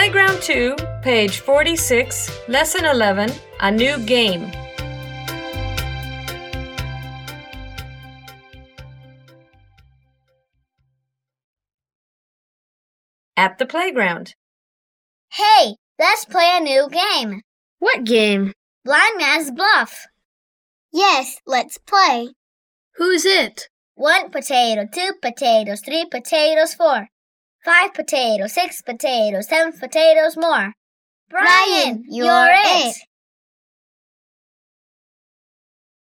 Playground 2, page 46, lesson 11, a new game. At the playground. Hey, let's play a new game. What game? Blind Man's Bluff. Yes, let's play. Who's it? 1 potato, 2 potatoes, 3 potatoes, 4. 5 potatoes, 6 potatoes, 7 potatoes more. Brian, you're it.